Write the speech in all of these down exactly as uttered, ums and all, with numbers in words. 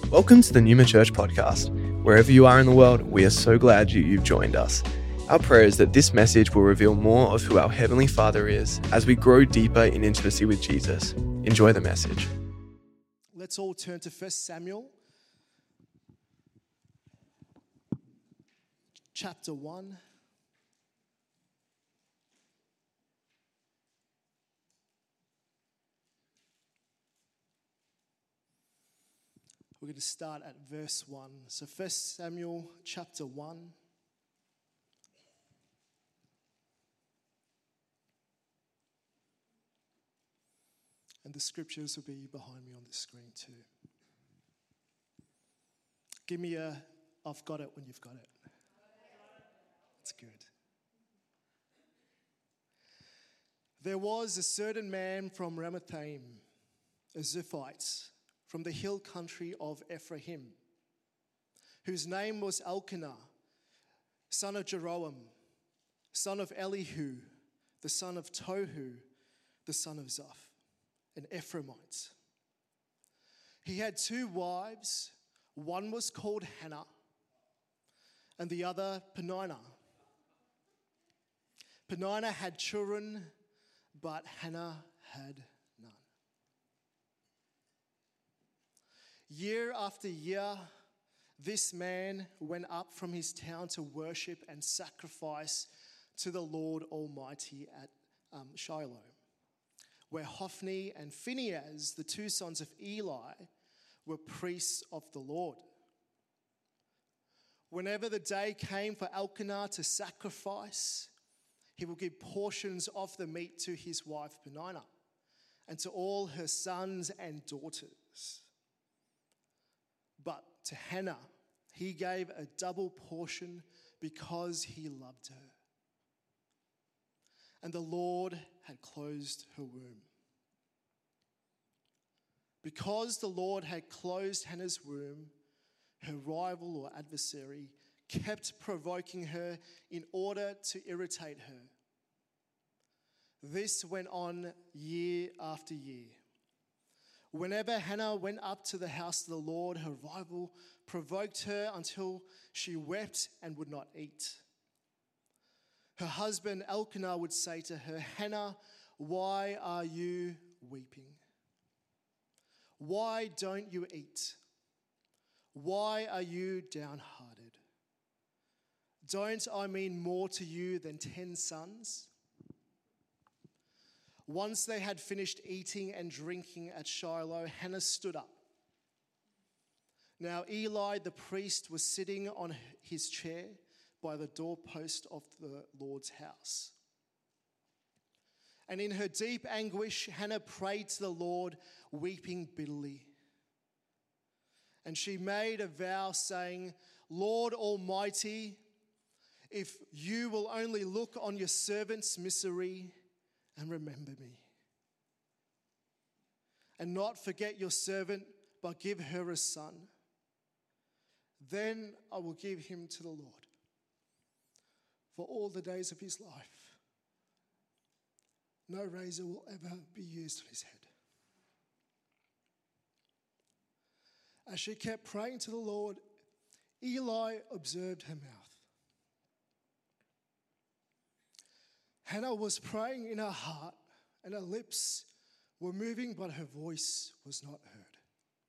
Welcome to the Numa Church podcast. Wherever you are in the world, we are so glad you, you've joined us. Our prayer is that this message will reveal more of who our Heavenly Father is as we grow deeper in intimacy with Jesus. Enjoy the message. Let's all turn to First Samuel, chapter one. We're going to start at verse one. So First Samuel chapter one. And the scriptures will be behind me on the screen too. Give me a, I've got it when you've got it. That's good. There was a certain man from Ramathaim, a Zuphite, from the hill country of Ephraim, whose name was Elkanah, son of Jeroham, son of Elihu, the son of Tohu, the son of Zoph, an Ephraimite. He had two wives. One was called Hannah, and the other Peninnah. Peninnah had children, but Hannah had none. Year after year, this man went up from his town to worship and sacrifice to the Lord Almighty at um, Shiloh, where Hophni and Phinehas, the two sons of Eli, were priests of the Lord. Whenever the day came for Elkanah to sacrifice, he would give portions of the meat to his wife Peninnah and to all her sons and daughters. But to Hannah, he gave a double portion because he loved her. And the Lord had closed her womb. Because the Lord had closed Hannah's womb, her rival or adversary kept provoking her in order to irritate her. This went on year after year. Whenever Hannah went up to the house of the Lord, her rival provoked her until she wept and would not eat. Her husband Elkanah would say to her, "Hannah, why are you weeping? Why don't you eat? Why are you downhearted? Don't I mean more to you than ten sons?" Once they had finished eating and drinking at Shiloh, Hannah stood up. Now Eli the priest was sitting on his chair by the doorpost of the Lord's house. And in her deep anguish, Hannah prayed to the Lord, weeping bitterly. And she made a vow saying, "Lord Almighty, if you will only look on your servant's misery and remember me, and not forget your servant, but give her a son, then I will give him to the Lord for all the days of his life. No razor will ever be used on his head." As she kept praying to the Lord, Eli observed her mouth. Hannah was praying in her heart, and her lips were moving, but her voice was not heard.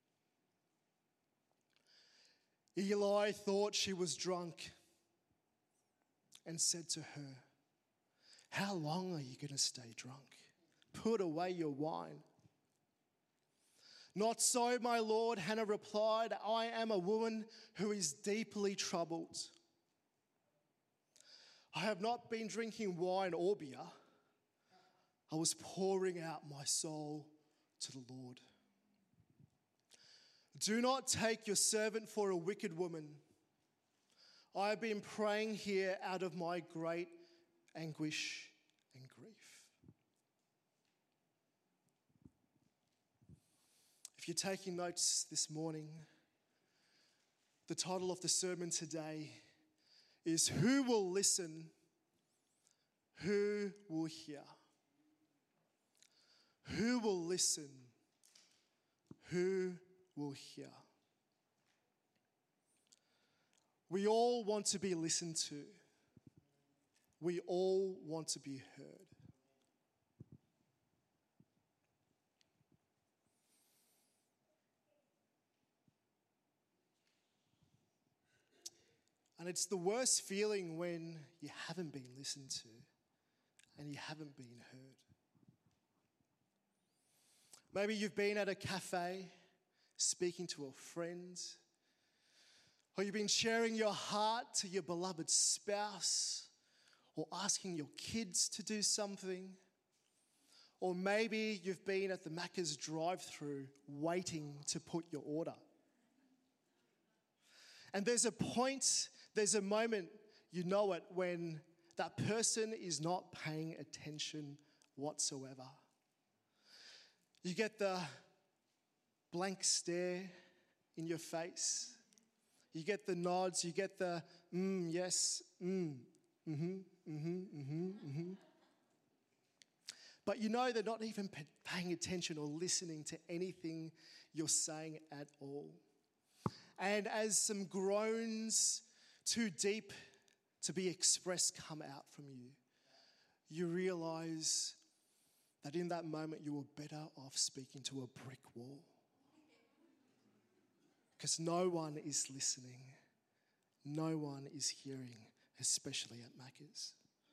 Eli thought she was drunk and said to her, "How long are you going to stay drunk? Put away your wine." "Not so, my lord," Hannah replied. "I am a woman who is deeply troubled. I have not been drinking wine or beer. I was pouring out my soul to the Lord. Do not take your servant for a wicked woman. I have been praying here out of my great anguish and grief." If you're taking notes this morning, the title of the sermon today is "Who Will Listen? Who Will Hear?" Who will listen? Who will hear? We all want to be listened to. We all want to be heard. And it's the worst feeling when you haven't been listened to and you haven't been heard. Maybe you've been at a cafe speaking to a friend, or you've been sharing your heart to your beloved spouse, or asking your kids to do something. Or maybe you've been at the Macca's drive-through waiting to put your order. And there's a point, there's a moment, you know it, when that person is not paying attention whatsoever. You get the blank stare in your face. You get the nods, you get the, mm, yes, mm, mm-hmm, mm-hmm, mm-hmm, mm-hmm. But you know they're not even paying attention or listening to anything you're saying at all. And as some groans too deep to be expressed come out from you, you realize that in that moment you were better off speaking to a brick wall. Because no one is listening. No one is hearing, especially at Macca's.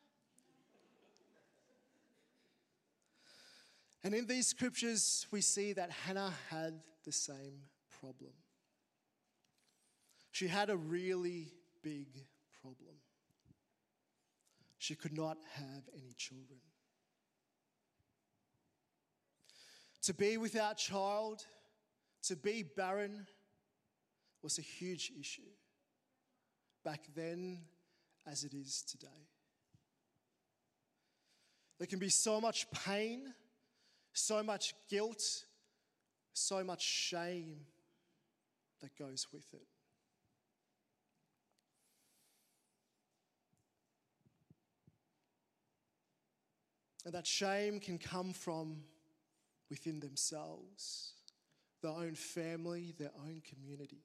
And in these scriptures, we see that Hannah had the same problem. She had a really big problem. She could not have any children. To be without child, to be barren, was a huge issue back then as it is today. There can be so much pain, so much guilt, so much shame that goes with it. And that shame can come from within themselves, their own family, their own community.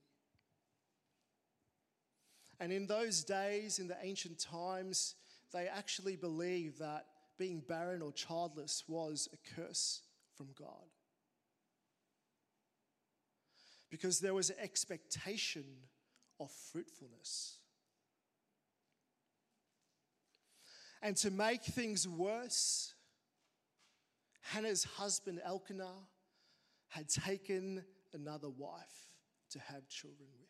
And in those days, in the ancient times, they actually believed that being barren or childless was a curse from God. Because there was an expectation of fruitfulness. And to make things worse, Hannah's husband Elkanah had taken another wife to have children with.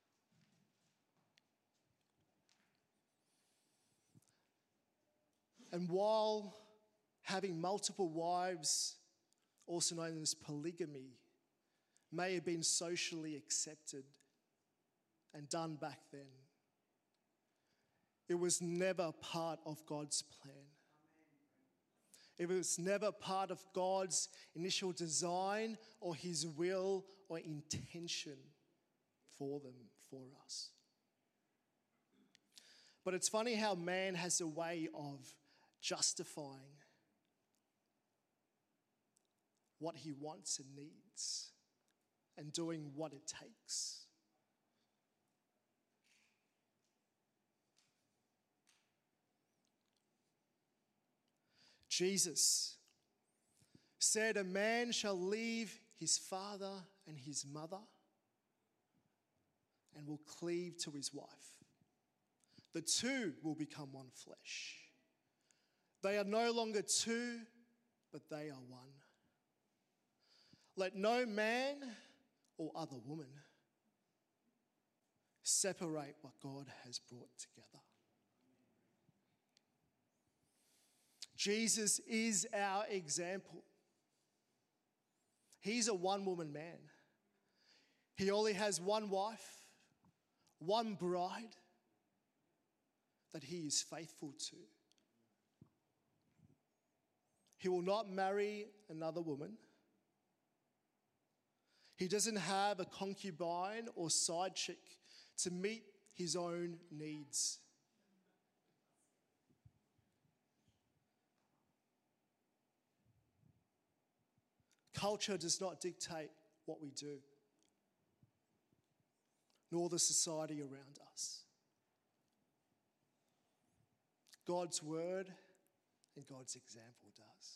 And while having multiple wives, also known as polygamy, may have been socially accepted and done back then, it was never part of God's plan. It was never part of God's initial design or his will or intention for them, for us. But it's funny how man has a way of justifying what he wants and needs and doing what it takes. Jesus said, "A man shall leave his father and his mother and will cleave to his wife. The two will become one flesh. They are no longer two, but they are one. Let no man or other woman separate what God has brought together." Jesus is our example. He's a one-woman man. He only has one wife, one bride that he is faithful to. He will not marry another woman. He doesn't have a concubine or side chick to meet his own needs. Culture does not dictate what we do, nor the society around us. God's word and God's example does.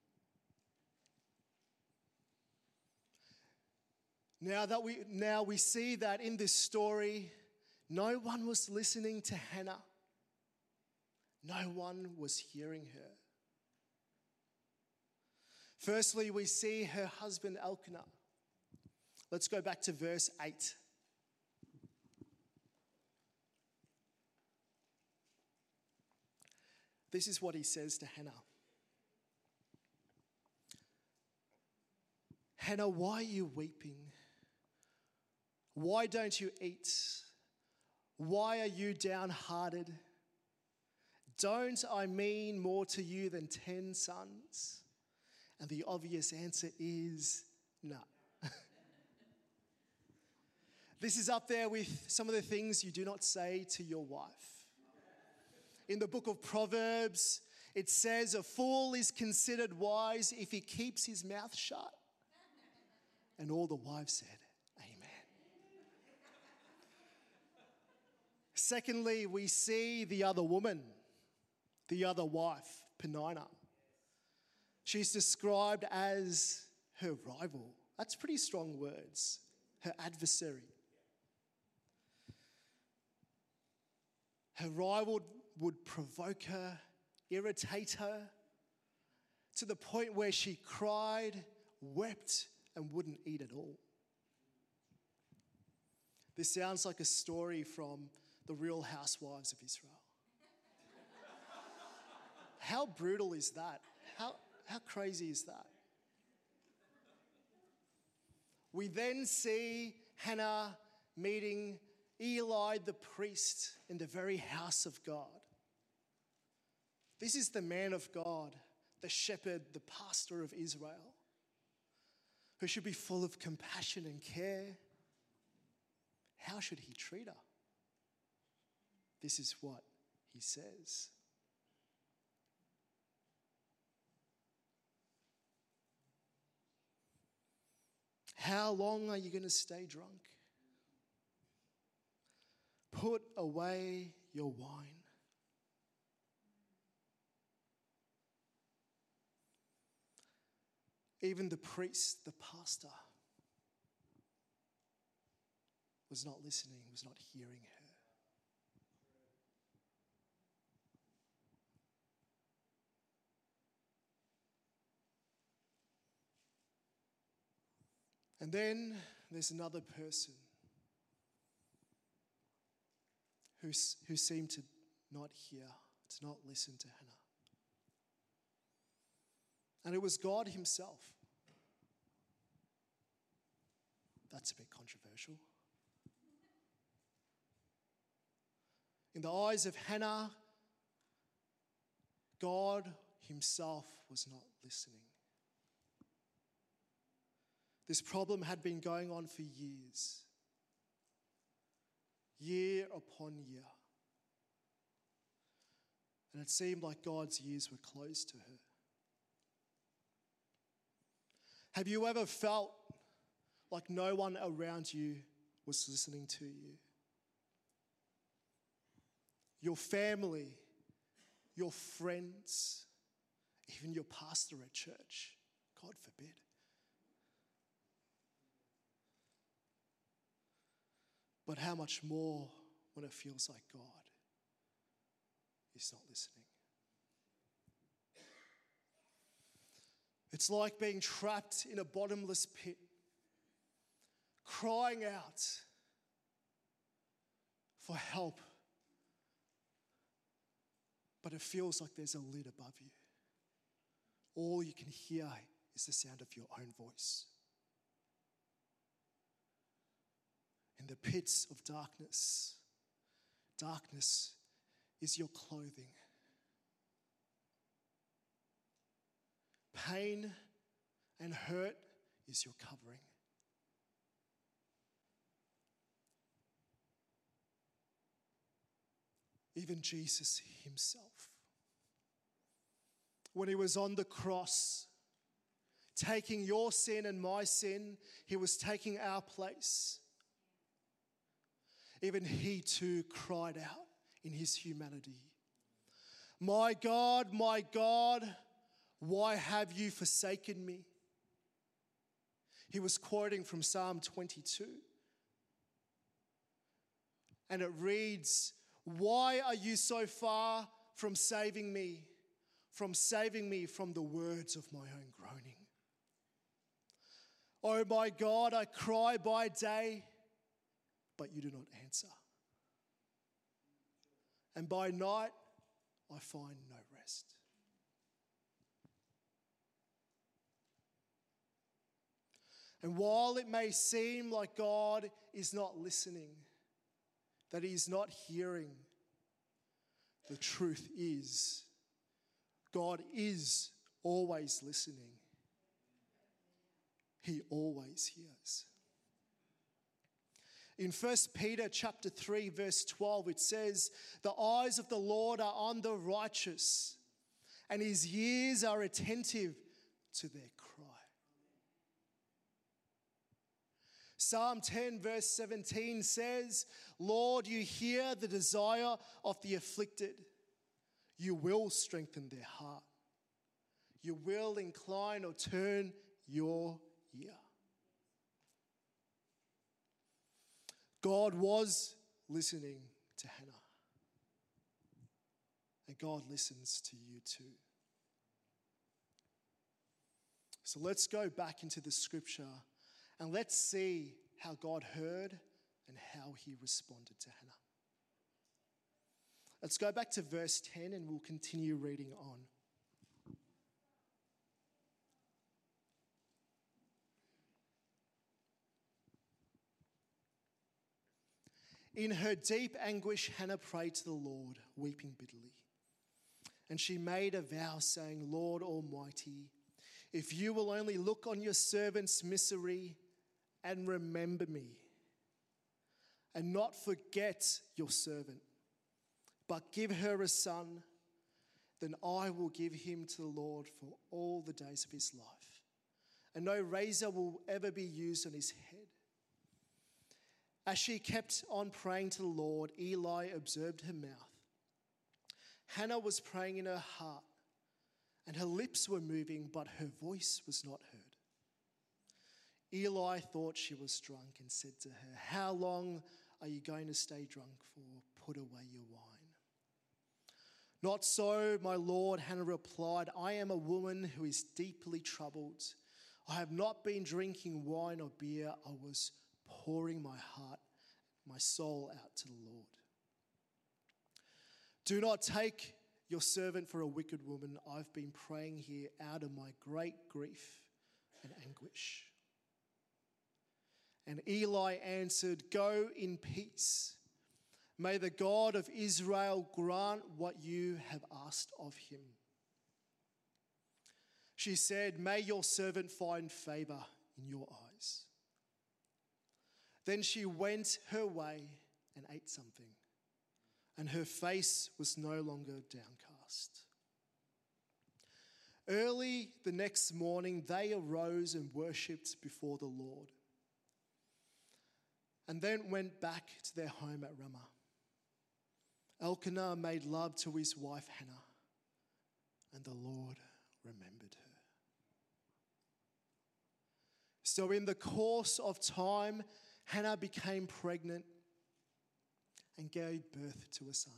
Now that we now we see that in this story, no one was listening to Hannah. No one was hearing her. Firstly, we see her husband Elkanah. Let's go back to verse eight. This is what he says to Hannah. Hannah, why are you weeping? Why don't you eat? Why are you downhearted? Don't I mean more to you than ten sons? And the obvious answer is no. This is up there with some of the things you do not say to your wife. In the book of Proverbs, it says, a fool is considered wise if he keeps his mouth shut. And all the wives said, amen. Secondly, we see the other woman, the other wife, Peninnah. She's described as her rival. That's pretty strong words. Her adversary. Her rival would provoke her, irritate her, to the point where she cried, wept, and wouldn't eat at all. This sounds like a story from the Real Housewives of Israel. How brutal is that? How, how crazy is that? We then see Hannah meeting Eli the priest in the very house of God. This is the man of God, the shepherd, the pastor of Israel, who should be full of compassion and care. How should he treat her? This is what he says. How long are you going to stay drunk? Put away your wine. Even the priest, the pastor, was not listening, was not hearing her. And then there's another person who, who seemed to not hear, to not listen to Hannah. And it was God himself. That's a bit controversial. In the eyes of Hannah, God himself was not listening. This problem had been going on for years, year upon year. And it seemed like God's ears were closed to her. Have you ever felt like no one around you was listening to you? Your family, your friends, even your pastor at church, God forbid. But how much more when it feels like God is not listening? It's like being trapped in a bottomless pit, crying out for help, but it feels like there's a lid above you. All you can hear is the sound of your own voice. In the pits of darkness, darkness is your clothing. Pain and hurt is your covering. Even Jesus himself, when he was on the cross, taking your sin and my sin, he was taking our place. Even he too cried out in his humanity, My God, my God, why have you forsaken me? He was quoting from Psalm twenty-two. And it reads, why are you so far from saving me, from saving me from the words of my own groaning? Oh my God, I cry by day, but you do not answer. And by night, I find no rest. And while it may seem like God is not listening, that he is not hearing, the truth is, God is always listening. He always hears. In First Peter chapter three, verse twelve, it says, the eyes of the Lord are on the righteous, and his ears are attentive to their cry. Psalm ten, verse seventeen says, Lord, you hear the desire of the afflicted. You will strengthen their heart. You will incline or turn your ear. God was listening to Hannah. And God listens to you too. So let's go back into the scripture and let's see how God heard and how he responded to Hannah. Let's go back to verse ten and we'll continue reading on. In her deep anguish, Hannah prayed to the Lord, weeping bitterly. And she made a vow, saying, Lord Almighty, if you will only look on your servant's misery and remember me, and not forget your servant, but give her a son, then I will give him to the Lord for all the days of his life, and no razor will ever be used on his head. As she kept on praying to the Lord, Eli observed her mouth. Hannah was praying in her heart, and her lips were moving, but her voice was not heard. Eli thought she was drunk and said to her, how long are you going to stay drunk for? Put away your wine. Not so, my Lord, Hannah replied, I am a woman who is deeply troubled. I have not been drinking wine or beer. I was pouring my heart, my soul out to the Lord. Do not take your servant for a wicked woman. I've been praying here out of my great grief and anguish. And Eli answered, go in peace. May the God of Israel grant what you have asked of him. She said, may your servant find favor in your eyes. Then she went her way and ate something, and her face was no longer downcast. Early the next morning, they arose and worshipped before the Lord, and then went back to their home at Ramah. Elkanah made love to his wife Hannah, and the Lord remembered her. So in the course of time, Hannah became pregnant and gave birth to a son.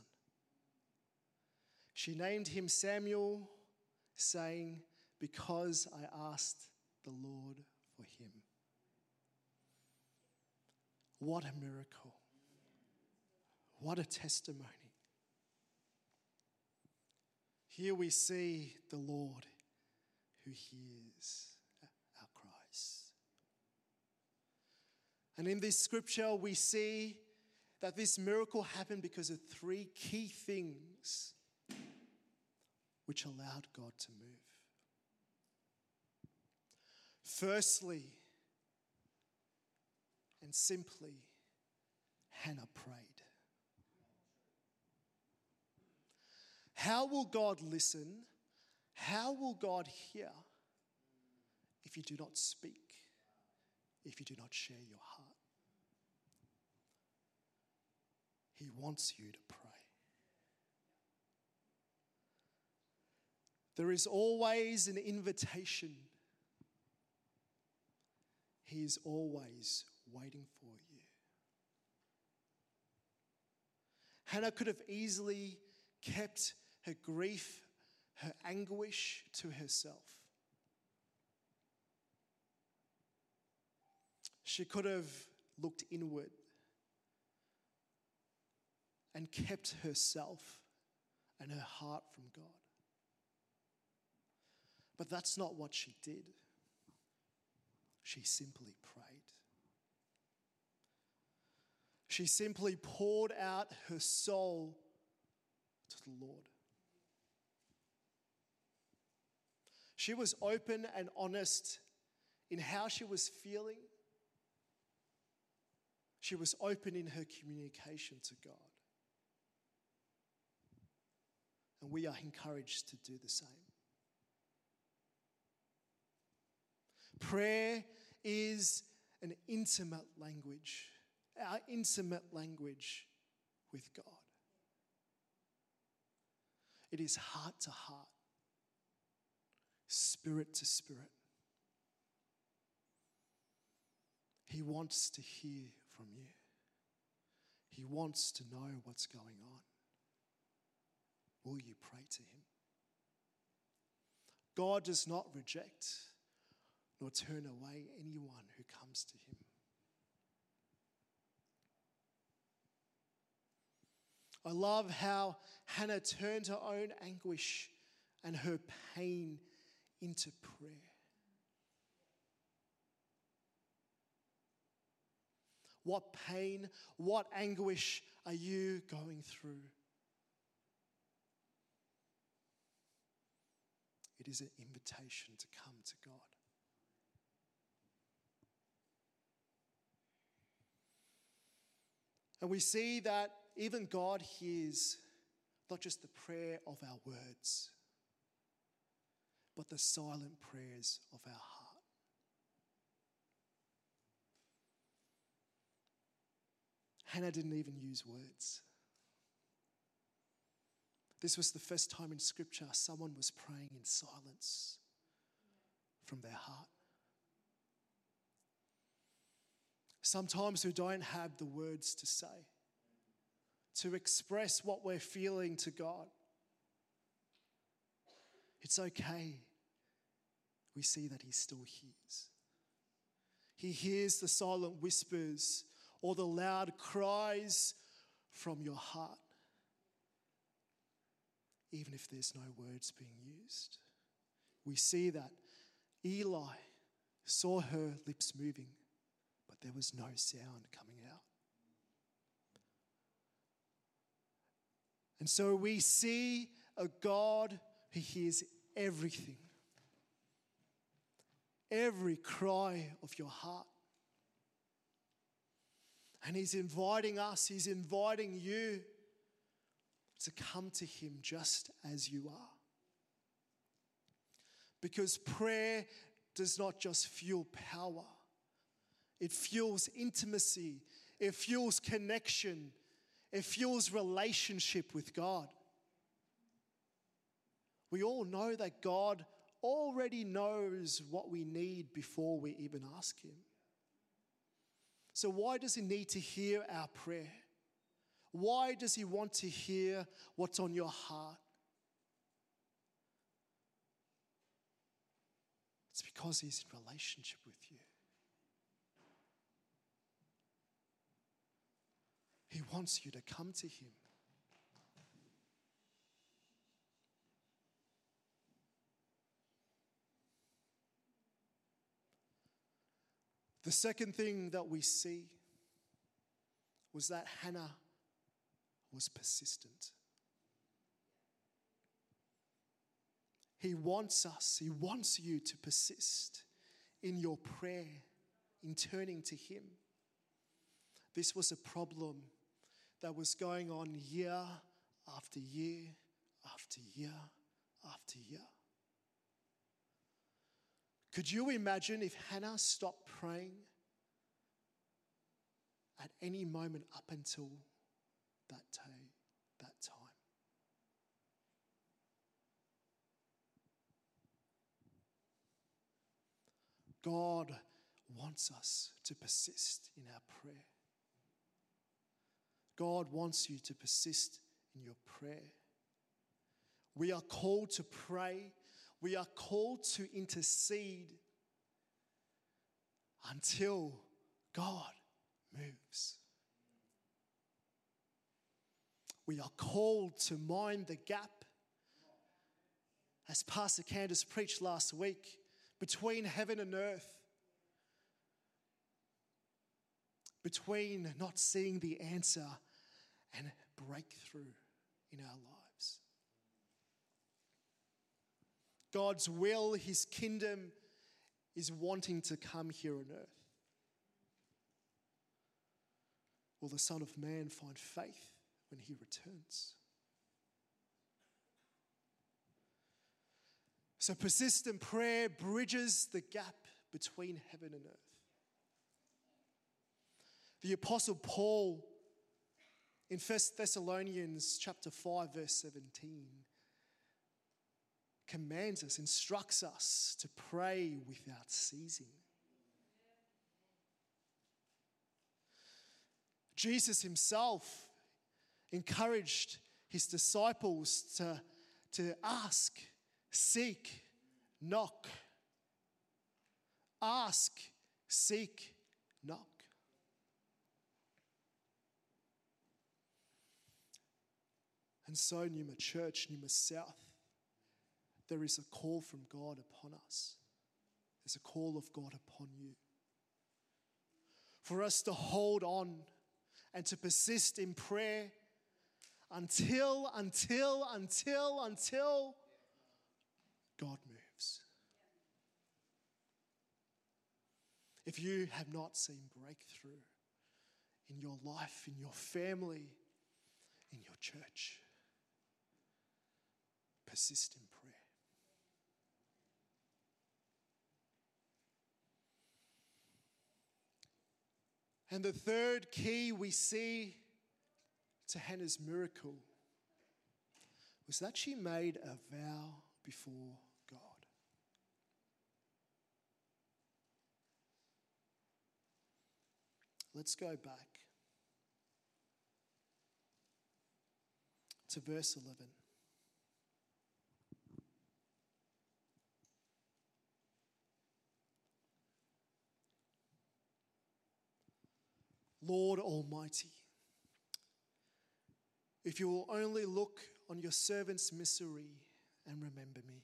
She named him Samuel, saying, because I asked the Lord for him. What a miracle. What a testimony. Here we see the Lord who hears our cries. And in this scripture, we see that this miracle happened because of three key things which allowed God to move. Firstly, and simply, Hannah prayed. How will God listen? How will God hear if you do not speak, if you do not share your heart? He wants you to pray. There is always an invitation. He is always waiting for you. Hannah could have easily kept her grief, her anguish to herself. She could have looked inward and kept herself and her heart from God. But that's not what she did. She simply prayed. She simply poured out her soul to the Lord. She was open and honest in how she was feeling. She was open in her communication to God. And we are encouraged to do the same. Prayer is an intimate language, our intimate language with God. It is heart to heart, spirit to spirit. He wants to hear from you. He wants to know what's going on. Will you pray to him? God does not reject nor turn away anyone who comes to him. I love how Hannah turned her own anguish and her pain into prayer. What pain, what anguish are you going through? It is an invitation to come to God. And we see that even God hears not just the prayer of our words, but the silent prayers of our heart. Hannah didn't even use words. This was the first time in Scripture someone was praying in silence from their heart. Sometimes we don't have the words to say, to express what we're feeling to God. It's okay. We see that he still hears. He hears the silent whispers or the loud cries from your heart, even if there's no words being used. We see that Eli saw her lips moving, but there was no sound coming out. And so we see a God who hears everything, every cry of your heart. And he's inviting us, he's inviting you to come to him just as you are. Because prayer does not just fuel power. It fuels intimacy. It fuels connection. It fuels relationship with God. We all know that God already knows what we need before we even ask him. So why does he need to hear our prayer? Why does he want to hear what's on your heart? It's because he's in relationship with you. He wants you to come to him. The second thing that we see was that Hannah was persistent. He wants us, he wants you to persist in your prayer, in turning to him. This was a problem that was going on year after year after year after year. Could you imagine if Hannah stopped praying at any moment up until that day, that time? God wants us to persist in our prayer. God wants you to persist in your prayer. We are called to pray. We are called to intercede until God moves. We are called to mind the gap, as Pastor Candace preached last week, between heaven and earth, between not seeing the answer and breakthrough in our lives. God's will, his kingdom, is wanting to come here on earth. Will the Son of Man find faith when he returns? So persistent prayer bridges the gap between heaven and earth. The Apostle Paul in First Thessalonians chapter five, verse seventeen, commands us, instructs us to pray without ceasing. Jesus himself encouraged his disciples to, to ask, seek, knock. Ask, seek, knock. And so, Numa Church, Numa South, there is a call from God upon us. There's a call of God upon you. For us to hold on and to persist in prayer until, until, until, until God moves. If you have not seen breakthrough in your life, in your family, in your church, persist in prayer. And the third key we see to Hannah's miracle was that she made a vow before God. Let's go back to verse eleven. Lord Almighty, if you will only look on your servant's misery and remember me,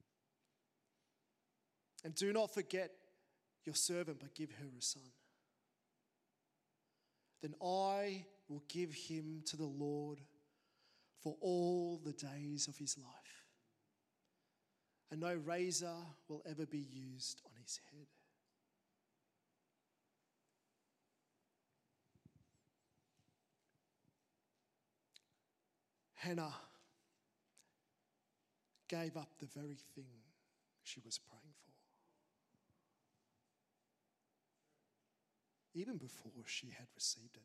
and do not forget your servant, but give her a son, then I will give him to the Lord for all the days of his life, and no razor will ever be used on his head. Hannah gave up the very thing she was praying for, even before she had received it.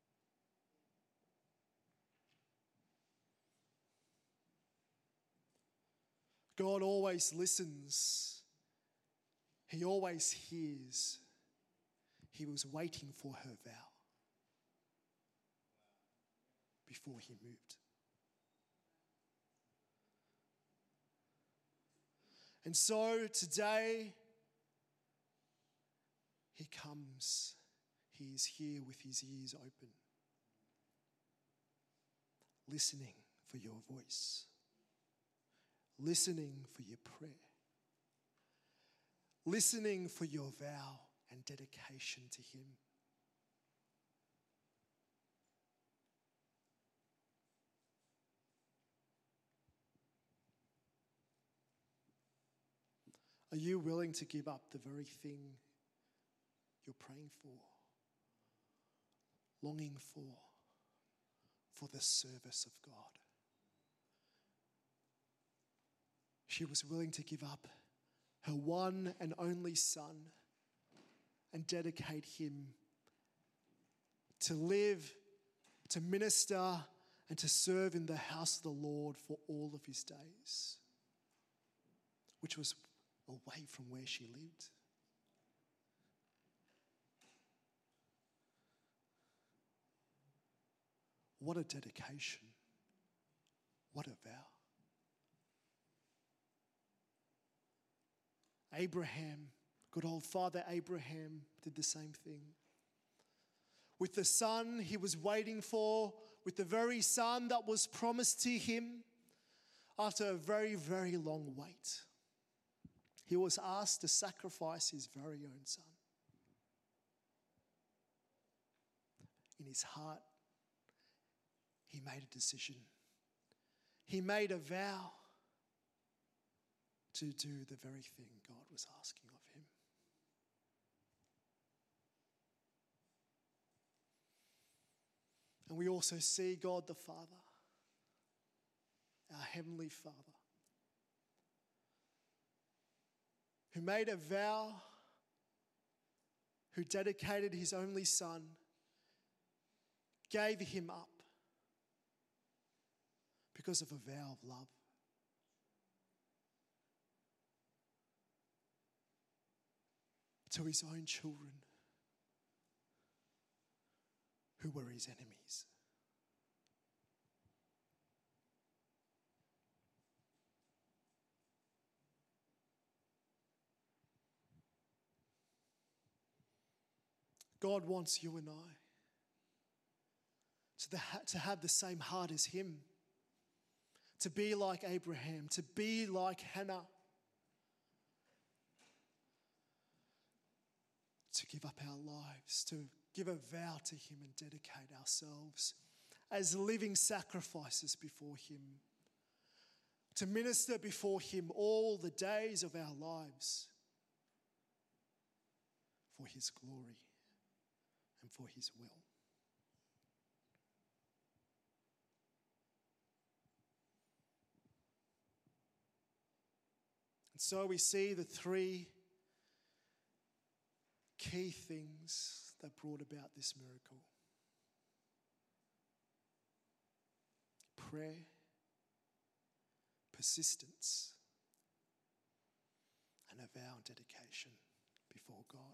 God always listens. He always hears. He was waiting for her vow before he moved. And so today, he comes. He is here with his ears open, listening for your voice, listening for your prayer, listening for your vow and dedication to him. Are you willing to give up the very thing you're praying for, longing for, for the service of God? She was willing to give up her one and only son and dedicate him to live, to minister, and to serve in the house of the Lord for all of his days, which was away from where she lived. What a dedication. What a vow. Abraham, good old father Abraham, did the same thing. With the son he was waiting for, with the very son that was promised to him, after a very, very long wait, he was asked to sacrifice his very own son. In his heart, he made a decision. He made a vow to do the very thing God was asking of him. And we also see God the Father, our Heavenly Father, who made a vow, who dedicated his only son, gave him up because of a vow of love. To his own children who were his enemies. God wants you and I to, the, to have the same heart as him, to be like Abraham, to be like Hannah, to give up our lives, to give a vow to him and dedicate ourselves as living sacrifices before him, to minister before him all the days of our lives for his glory and for his will. And so we see the three key things that brought about this miracle: prayer, persistence, and a vow and dedication before God.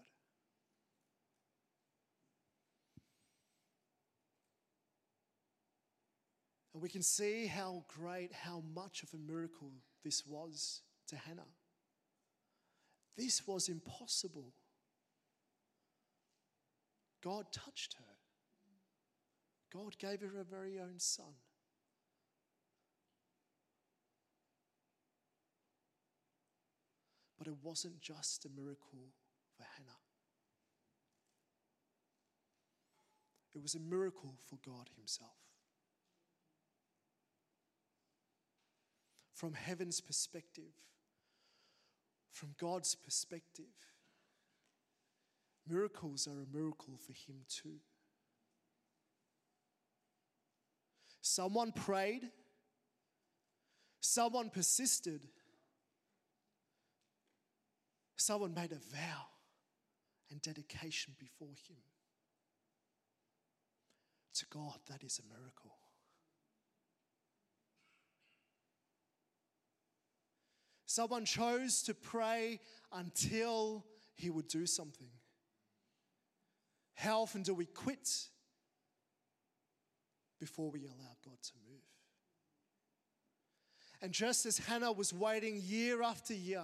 And we can see how great, how much of a miracle this was to Hannah. This was impossible. God touched her. God gave her her very own son. But it wasn't just a miracle for Hannah. It was a miracle for God himself. From heaven's perspective, from God's perspective, miracles are a miracle for him too. Someone prayed, someone persisted, someone made a vow and dedication before him. To God, that is a miracle. Someone chose to pray until he would do something. How often do we quit before we allow God to move? And just as Hannah was waiting year after year,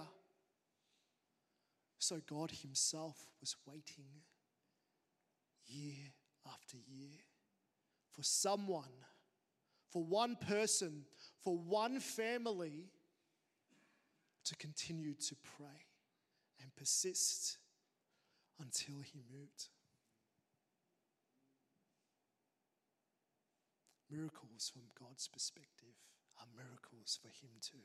so God himself was waiting year after year for someone, for one person, for one family to continue to pray and persist until he moved. Miracles from God's perspective are miracles for him too.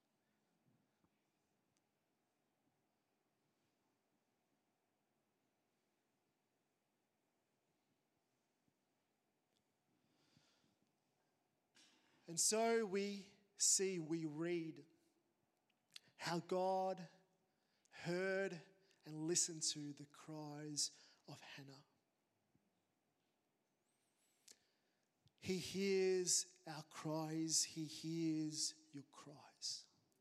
And so we see, we read how God heard and listened to the cries of Hannah. He hears our cries. He hears your cries.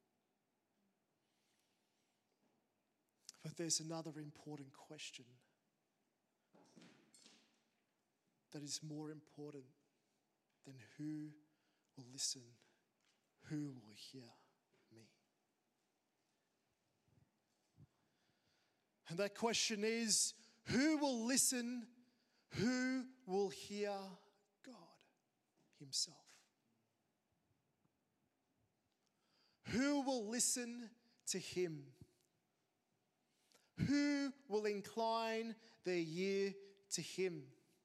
But there's another important question that is more important then who will listen? Who will hear me? And that question is, who will listen? Who will hear God himself? Who will listen to him? Who will incline their ear to him?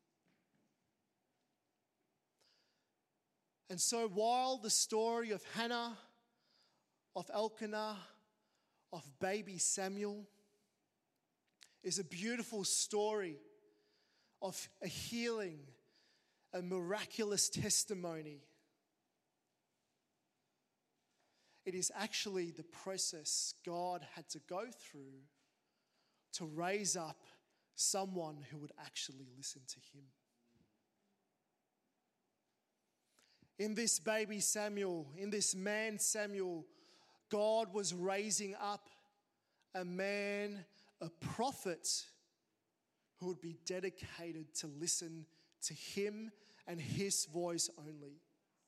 And so while the story of Hannah, of Elkanah, of baby Samuel is a beautiful story of a healing, a miraculous testimony, it is actually the process God had to go through to raise up someone who would actually listen to him. In this baby Samuel, in this man Samuel, God was raising up a man, a prophet, who would be dedicated to listen to him and his voice only.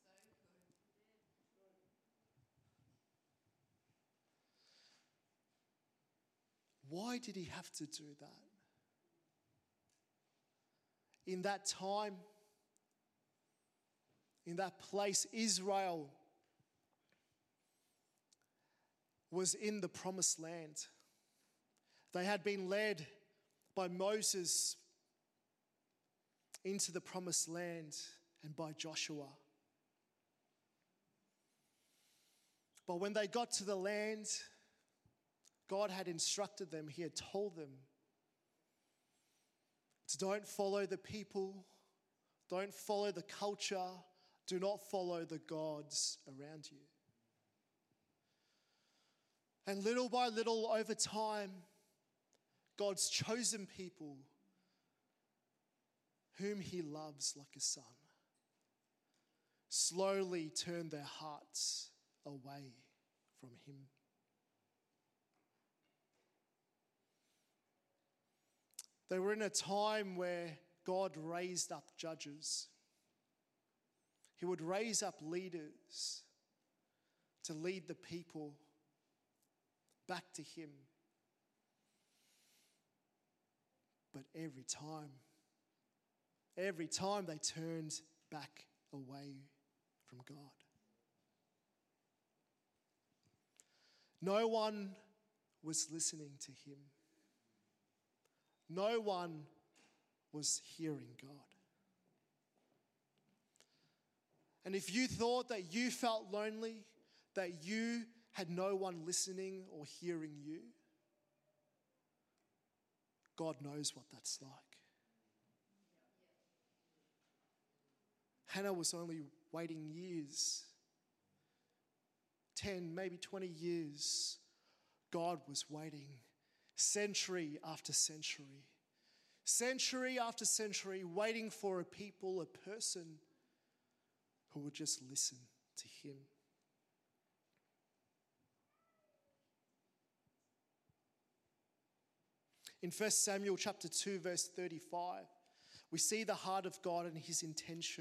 Why did he have to do that? In that time, in that place, Israel was in the promised land. They had been led by Moses into the promised land and by Joshua. But when they got to the land, God had instructed them, he had told them to don't follow the people, don't follow the culture, do not follow the gods around you. And little by little over time, God's chosen people, whom he loves like a son, slowly turned their hearts away from him. They were in a time where God raised up judges. He would raise up leaders to lead the people back to him. But every time, every time they turned back away from God. No one was listening to him. No one was hearing God. And if you thought that you felt lonely, that you had no one listening or hearing you, God knows what that's like. Hannah was only waiting years, ten, maybe twenty years. God was waiting century after century, century after century, waiting for a people, a person who would just listen to him. In First Samuel chapter two, verse thirty-five, we see the heart of God and his intention.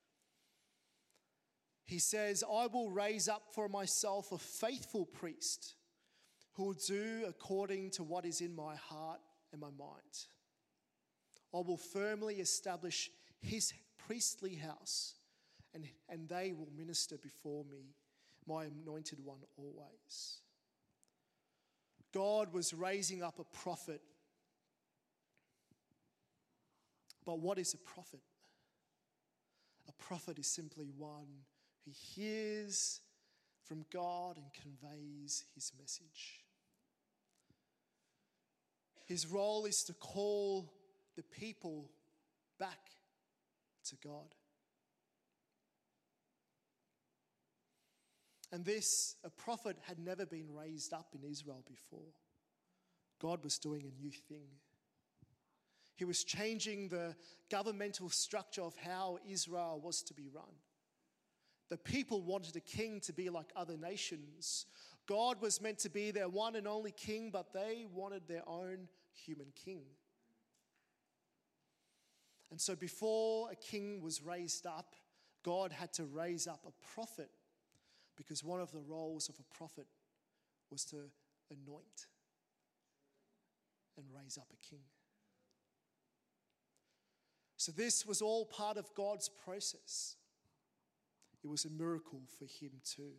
He says, I will raise up for myself a faithful priest who will do according to what is in my heart and my mind. I will firmly establish his priestly house, and, and they will minister before me, my anointed one always. God was raising up a prophet. But what is a prophet? A prophet is simply one who hears from God and conveys his message. His role is to call the people back to God. And this, a prophet had never been raised up in Israel before. God was doing a new thing. He was changing the governmental structure of how Israel was to be run. The people wanted a king to be like other nations. God was meant to be their one and only king, but they wanted their own human king. And so before a king was raised up, God had to raise up a prophet, because one of the roles of a prophet was to anoint and raise up a king. So this was all part of God's process. It was a miracle for him too.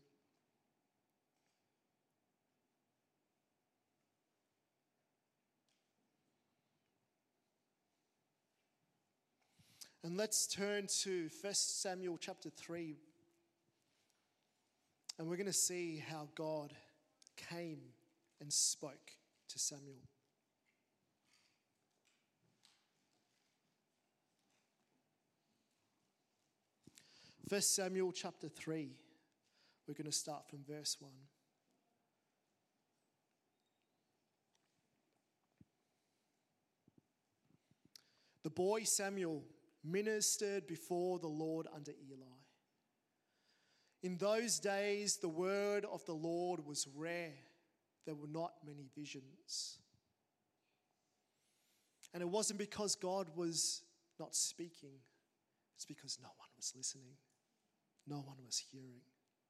And let's turn to First Samuel chapter three. And we're going to see how God came and spoke to Samuel. First Samuel chapter three. We're going to start from verse one. The boy Samuel ministered before the Lord under Eli. In those days, the word of the Lord was rare. There were not many visions. And it wasn't because God was not speaking. It's because no one was listening. No one was hearing.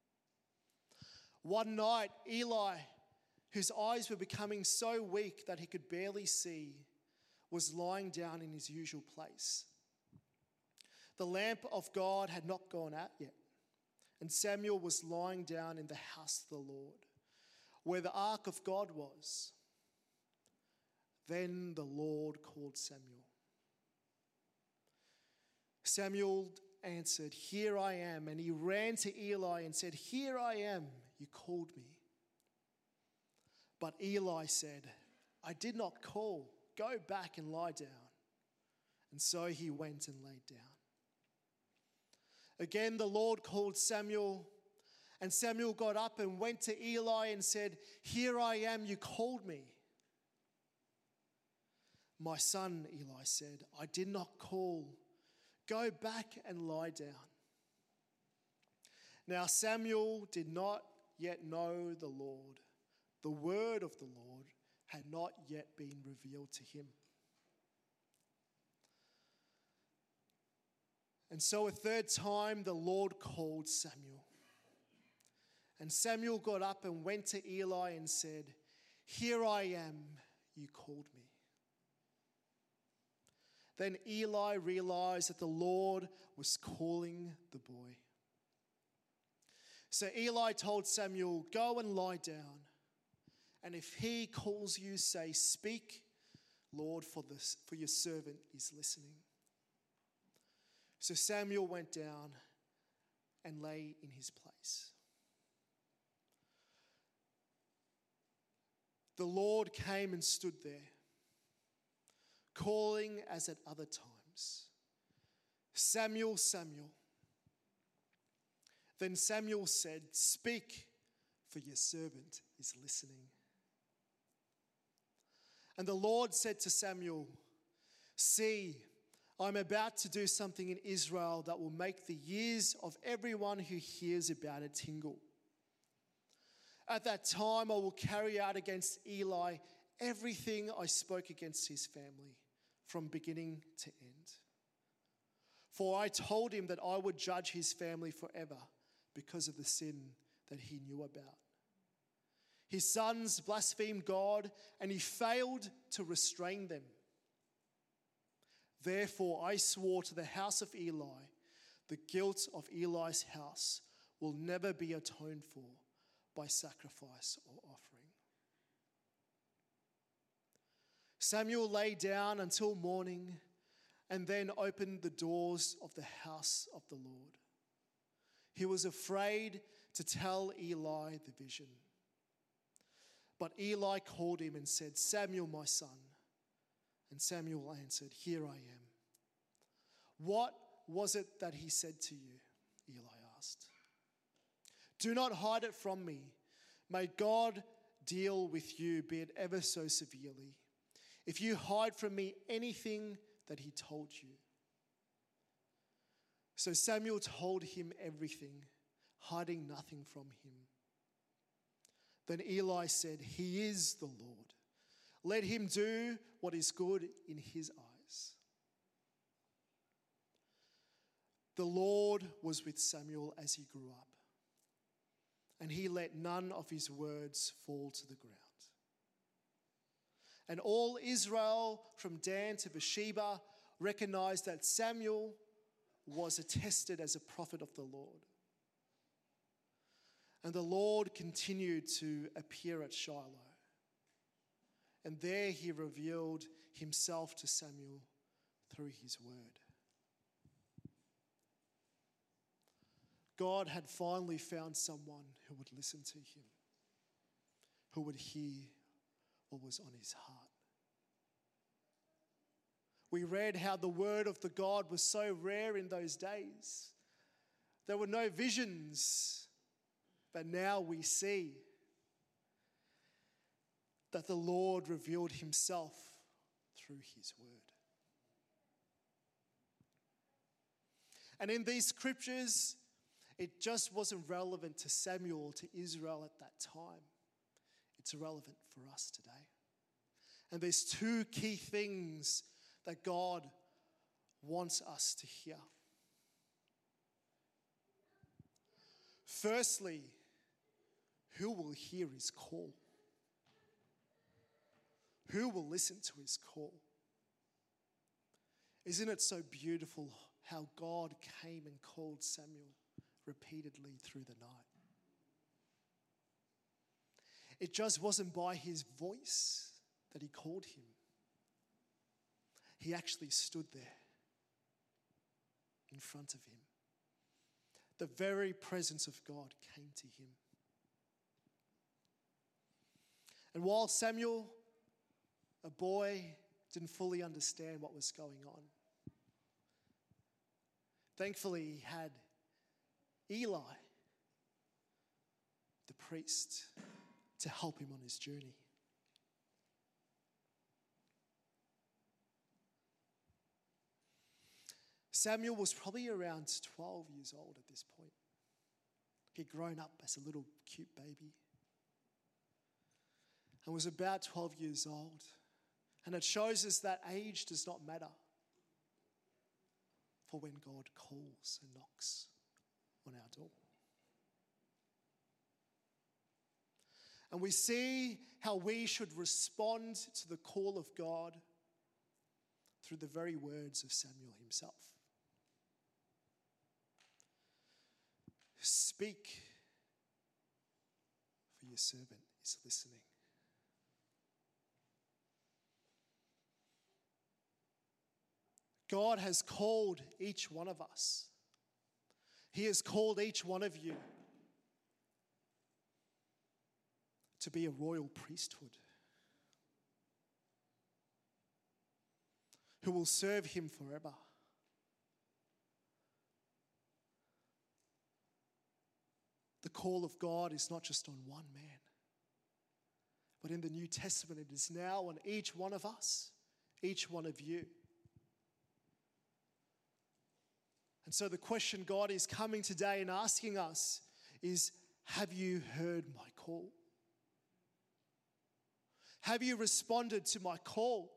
One night, Eli, whose eyes were becoming so weak that he could barely see, was lying down in his usual place. The lamp of God had not gone out yet, and Samuel was lying down in the house of the Lord, where the ark of God was. Then the Lord called Samuel. Samuel answered, "Here I am." And he ran to Eli and said, "Here I am, you called me." But Eli said, "I did not call. Go back and lie down." And so he went and laid down. Again, the Lord called Samuel, and Samuel got up and went to Eli and said, "Here I am, you called me." "My son," Eli said, "I did not call. Go back and lie down." Now Samuel did not yet know the Lord. The word of the Lord had not yet been revealed to him. And so a third time the Lord called Samuel. And Samuel got up and went to Eli and said, "Here I am, you called me." Then Eli realized that the Lord was calling the boy. So Eli told Samuel, "Go and lie down. And if he calls you, say, 'Speak, Lord, for this, for your servant is listening.'" So Samuel went down and lay in his place. The Lord came and stood there, calling as at other times, "Samuel, Samuel." Then Samuel said, "Speak, for your servant is listening." And the Lord said to Samuel, "See, I'm about to do something in Israel that will make the ears of everyone who hears about it tingle. At that time, I will carry out against Eli everything I spoke against his family, from beginning to end. For I told him that I would judge his family forever because of the sin that he knew about. His sons blasphemed God, and he failed to restrain them. Therefore, I swore to the house of Eli, the guilt of Eli's house will never be atoned for by sacrifice or offering." Samuel lay down until morning and then opened the doors of the house of the Lord. He was afraid to tell Eli the vision. But Eli called him and said, "Samuel, my son." And Samuel answered, "Here I am." "What was it that he said to you?" Eli asked. "Do not hide it from me. May God deal with you, be it ever so severely, if you hide from me anything that he told you." So Samuel told him everything, hiding nothing from him. Then Eli said, "He is the Lord. Let him do what is good in his eyes." The Lord was with Samuel as he grew up, and he let none of his words fall to the ground. And all Israel from Dan to Beersheba recognized that Samuel was attested as a prophet of the Lord. And the Lord continued to appear at Shiloh. And there he revealed himself to Samuel through his word. God had finally found someone who would listen to him, who would hear what was on his heart. We read how the word of the God was so rare in those days. There were no visions, but now we see that the Lord revealed himself through his word. And in these scriptures, it just wasn't relevant to Samuel, to Israel at that time. It's relevant for us today. And there's two key things that God wants us to hear. Firstly, who will hear his call? Who will listen to his call? Isn't it so beautiful how God came and called Samuel repeatedly through the night? It just wasn't by his voice that he called him. He actually stood there in front of him. The very presence of God came to him. And while Samuel, a boy, didn't fully understand what was going on, thankfully he had Eli, the priest, to help him on his journey. Samuel was probably around twelve years old at this point. He'd grown up as a little cute baby and was about twelve years old. And it shows us that age does not matter for when God calls and knocks on our door. And we see how we should respond to the call of God through the very words of Samuel himself. Speak, for your servant is listening. God has called each one of us. He has called each one of you to be a royal priesthood who will serve him forever. The call of God is not just on one man, but in the New Testament it is now on each one of us, each one of you. And so the question God is coming today and asking us is, have you heard my call? Have you responded to my call?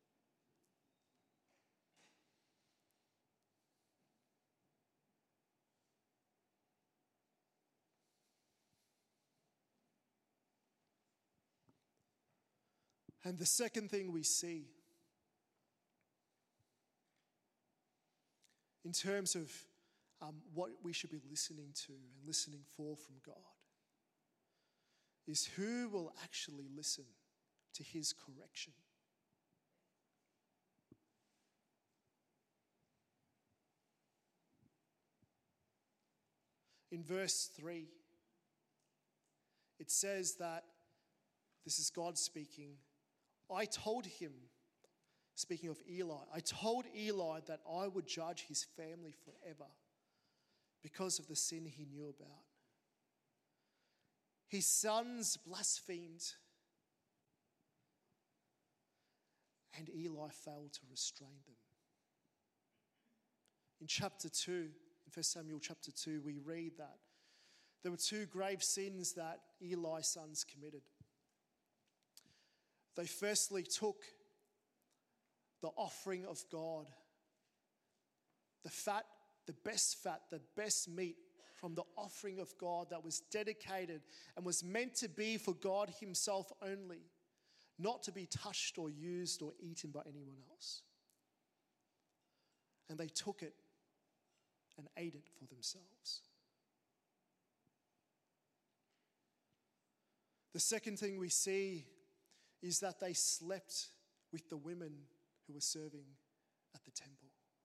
And the second thing we see in terms of um, what we should be listening to and listening for from God is who will actually listen to his correction. In verse three, it says that, this is God speaking, I told him, speaking of Eli, I told Eli that I would judge his family forever because of the sin he knew about. His sons blasphemed, and Eli failed to restrain them. In chapter two, in First Samuel chapter two, we read that there were two grave sins that Eli's sons committed. They firstly took the offering of God, the fat the best fat, the best meat from the offering of God that was dedicated and was meant to be for God himself only, not to be touched or used or eaten by anyone else. And they took it and ate it for themselves. The second thing we see is that they slept with the women who were serving at the temple.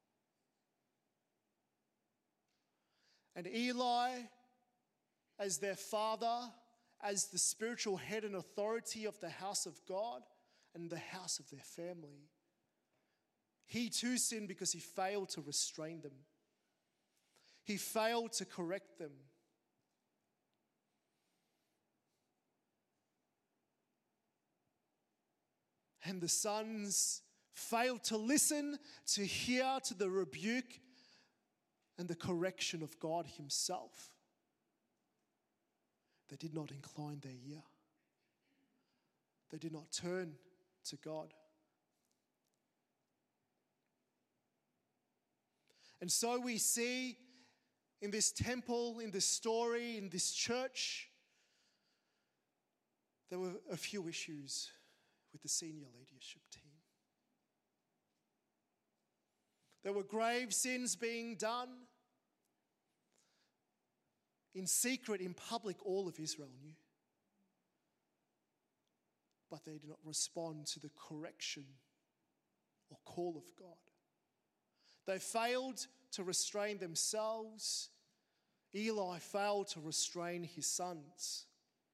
And Eli, as their father, as the spiritual head and authority of the house of God and the house of their family, he too sinned because he failed to restrain them. He failed to correct them. And the sons failed to listen, to hear to the rebuke and the correction of God himself. They did not incline their ear. They did not turn to God. And so we see in this temple, in this story, in this church, there were a few issues with the senior leadership team. There were grave sins being done. In secret, in public, all of Israel knew. But they did not respond to the correction or call of God. They failed to restrain themselves. Eli failed to restrain his sons.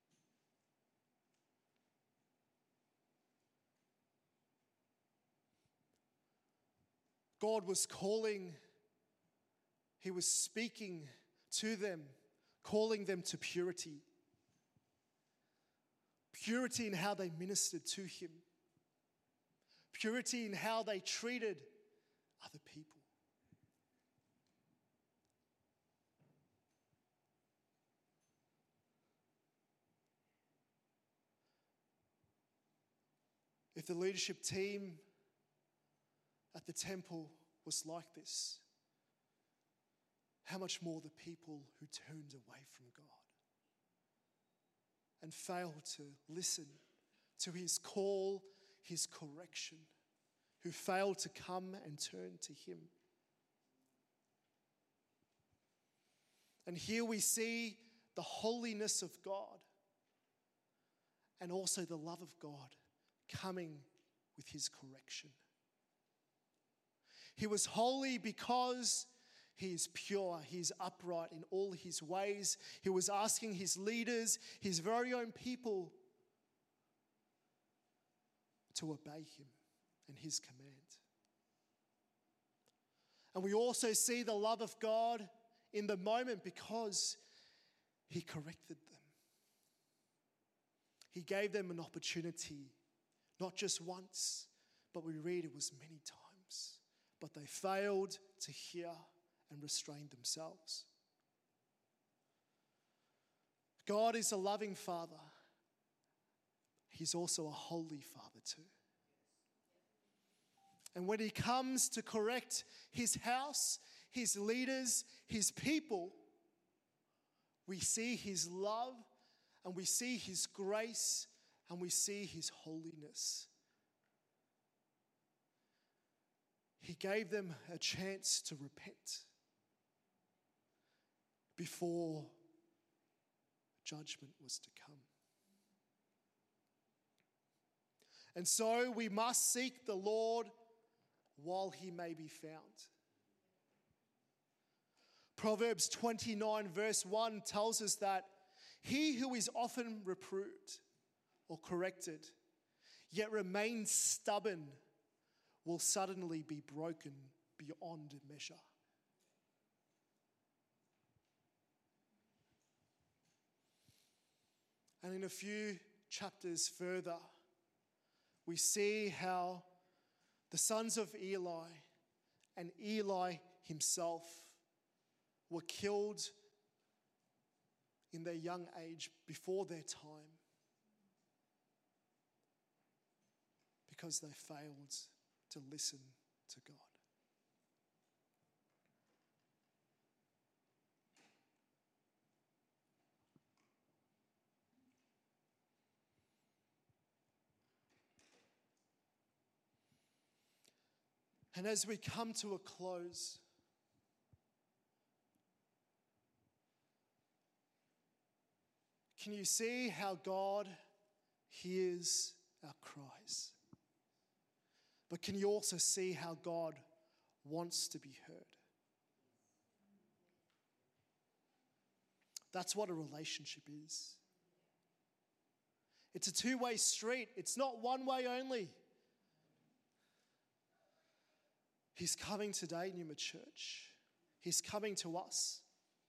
God was calling, he was speaking to them, calling them to purity. Purity in how they ministered to him. Purity in how they treated other people. If the leadership team at the temple was like this, how much more the people who turned away from God and failed to listen to his call, his correction, who failed to come and turn to him. And here we see the holiness of God and also the love of God coming with his correction. He was holy because he is pure, he is upright in all his ways. He was asking his leaders, his very own people, to obey him and his command. And we also see the love of God in the moment because he corrected them. He gave them an opportunity, not just once, but we read it was many times. But they failed to hear and restrain themselves. God is a loving Father. He's also a holy Father too. And when he comes to correct his house, his leaders, his people, we see his love and we see his grace and we see his holiness. He gave them a chance to repent before judgment was to come. And so we must seek the Lord while he may be found. Proverbs twenty-nine verse one tells us that he who is often reproved or corrected, yet remains stubborn, will suddenly be broken beyond measure. And in a few chapters further, we see how the sons of Eli and Eli himself were killed in their young age before their time because they failed to listen to God. And as we come to a close, can you see how God hears our cries? But can you also see how God wants to be heard? That's what a relationship is. It's a two-way street. It's not one way only. He's coming today, Numa Church. He's coming to us.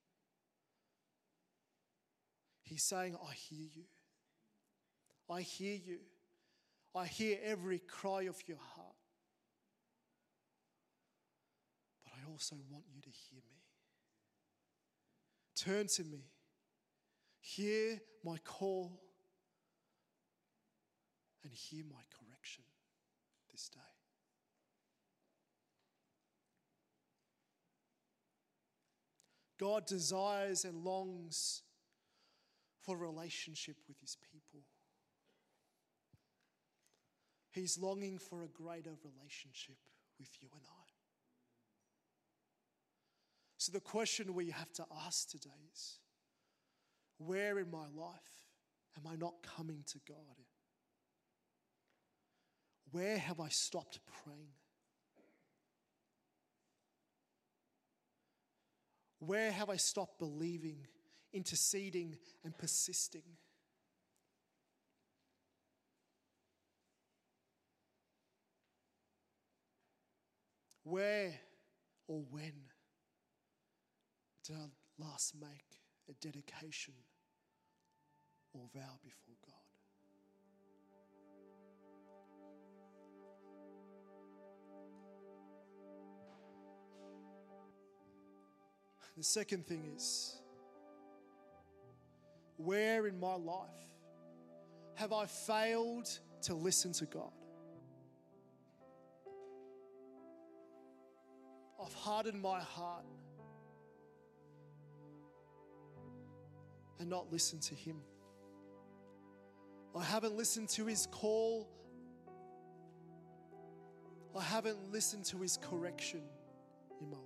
He's saying, I hear you. I hear you. I hear every cry of your heart. But I also want you to hear me. Turn to me. Hear my call. And hear my correction this day. God desires and longs for relationship with his people. He's longing for a greater relationship with you and I. So the question we have to ask today is, where in my life am I not coming to God? Where have I stopped praying? Where have I stopped believing, interceding, and persisting? Where or when did I last make a dedication or vow before God? The second thing is, where in my life have I failed to listen to God? I've hardened my heart and not listened to him. I haven't listened to his call. I haven't listened to his correction in my life.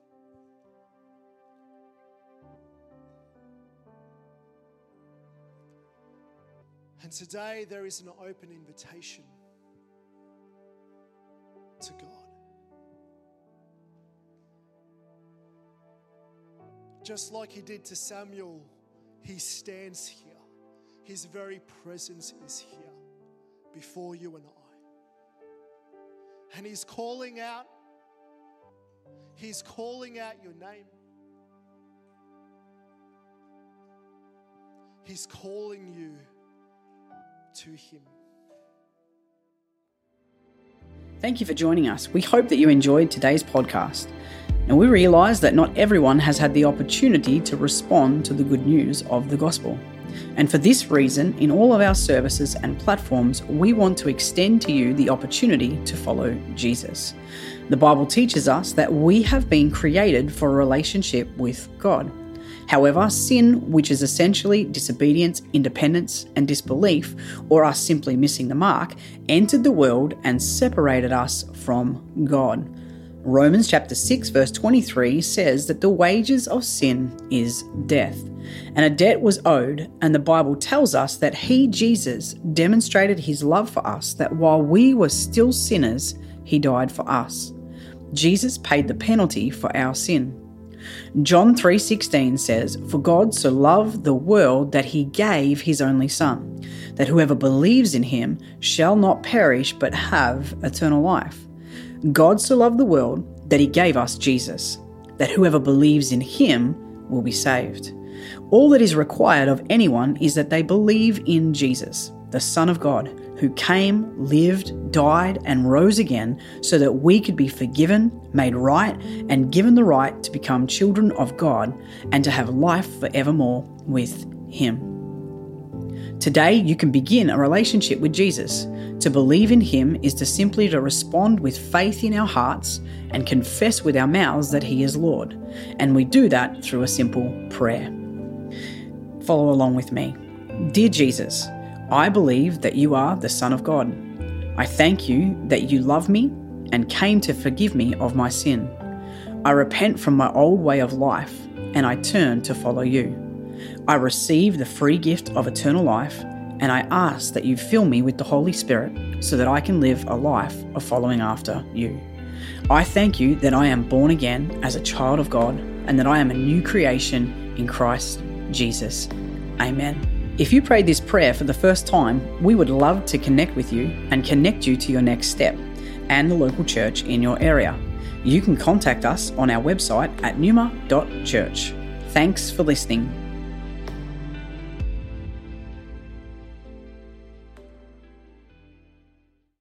And today there is an open invitation to God. Just like he did to Samuel, he stands here. His very presence is here before you and I. And he's calling out, he's calling out your name. He's calling you to him. Thank you for joining us. We hope that you enjoyed today's podcast. And we realise that not everyone has had the opportunity to respond to the good news of the gospel. And for this reason, in all of our services and platforms, we want to extend to you the opportunity to follow Jesus. The Bible teaches us that we have been created for a relationship with God. However, sin, which is essentially disobedience, independence, and disbelief, or us simply missing the mark, entered the world and separated us from God. Romans chapter six verse twenty-three says that the wages of sin is death, and a debt was owed, and the Bible tells us that he, Jesus, demonstrated his love for us, that while we were still sinners, he died for us. Jesus paid the penalty for our sin. John three sixteen says, "For God so loved the world that he gave his only Son, that whoever believes in him shall not perish but have eternal life." God so loved the world that he gave us Jesus, that whoever believes in him will be saved. All that is required of anyone is that they believe in Jesus, the Son of God, who came, lived, died, and rose again so that we could be forgiven, made right, and given the right to become children of God and to have life forevermore with him. Today, you can begin a relationship with Jesus. To believe in him is to simply to respond with faith in our hearts and confess with our mouths that he is Lord. And we do that through a simple prayer. Follow along with me. Dear Jesus, I believe that you are the Son of God. I thank you that you love me, and came to forgive me of my sin. I repent from my old way of life, and I turn to follow you. I receive the free gift of eternal life, and I ask that you fill me with the Holy Spirit so that I can live a life of following after you. I thank you that I am born again as a child of God and that I am a new creation in Christ Jesus. Amen. If you prayed this prayer for the first time, we would love to connect with you and connect you to your next step and the local church in your area. You can contact us on our website at numa dot church. Thanks for listening.